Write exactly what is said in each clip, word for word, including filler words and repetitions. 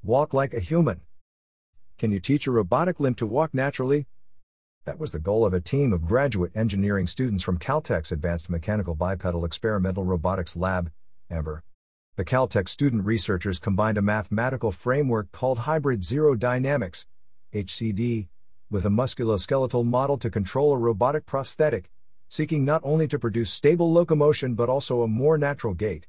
Walk like a human. Can you teach a robotic limb to walk naturally? That was the goal of a team of graduate engineering students from Caltech's Advanced Mechanical Bipedal Experimental Robotics Lab, AMBER. The Caltech student researchers combined a mathematical framework called Hybrid Zero Dynamics, H C D, with a musculoskeletal model to control a robotic prosthetic, seeking not only to produce stable locomotion but also a more natural gait.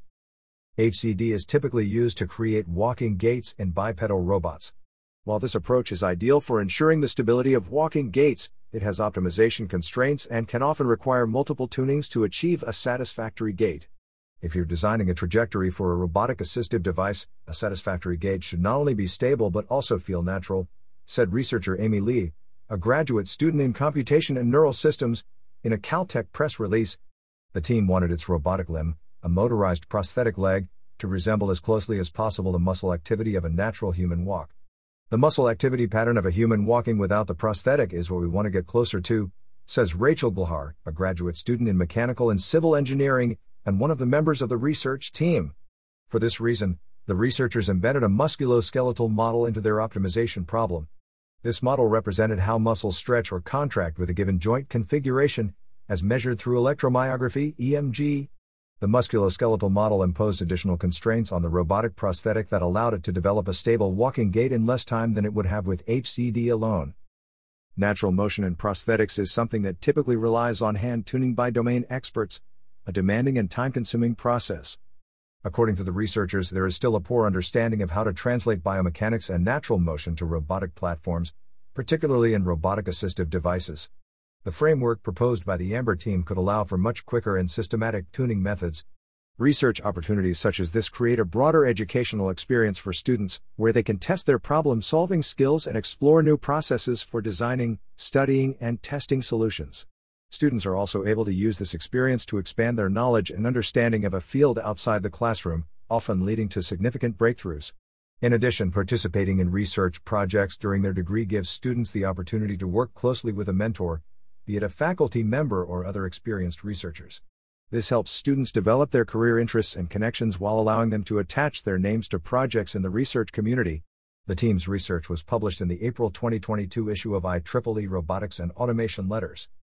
H C D is typically used to create walking gaits in bipedal robots. While this approach is ideal for ensuring the stability of walking gaits, it has optimization constraints and can often require multiple tunings to achieve a satisfactory gait. If you're designing a trajectory for a robotic assistive device, a satisfactory gait should not only be stable but also feel natural, said researcher Amy Lee, a graduate student in computation and neural systems, in a Caltech press release. The team wanted its robotic limb, a motorized prosthetic leg, to resemble as closely as possible the muscle activity of a natural human walk. The muscle activity pattern of a human walking without the prosthetic is what we want to get closer to, says Rachel Glahar, a graduate student in mechanical and civil engineering, and one of the members of the research team. For this reason, the researchers embedded a musculoskeletal model into their optimization problem. This model represented how muscles stretch or contract with a given joint configuration, as measured through electromyography, E M G. The musculoskeletal model imposed additional constraints on the robotic prosthetic that allowed it to develop a stable walking gait in less time than it would have with H C D alone. Natural motion in prosthetics is something that typically relies on hand tuning by domain experts, a demanding and time-consuming process. According to the researchers, there is still a poor understanding of how to translate biomechanics and natural motion to robotic platforms, particularly in robotic assistive devices. The framework proposed by the AMBER team could allow for much quicker and systematic tuning methods. Research opportunities such as this create a broader educational experience for students, where they can test their problem-solving skills and explore new processes for designing, studying, and testing solutions. Students are also able to use this experience to expand their knowledge and understanding of a field outside the classroom, often leading to significant breakthroughs. In addition, participating in research projects during their degree gives students the opportunity to work closely with a mentor, be it a faculty member or other experienced researchers. This helps students develop their career interests and connections while allowing them to attach their names to projects in the research community. The team's research was published in the April twenty twenty-two issue of I triple E Robotics and Automation Letters.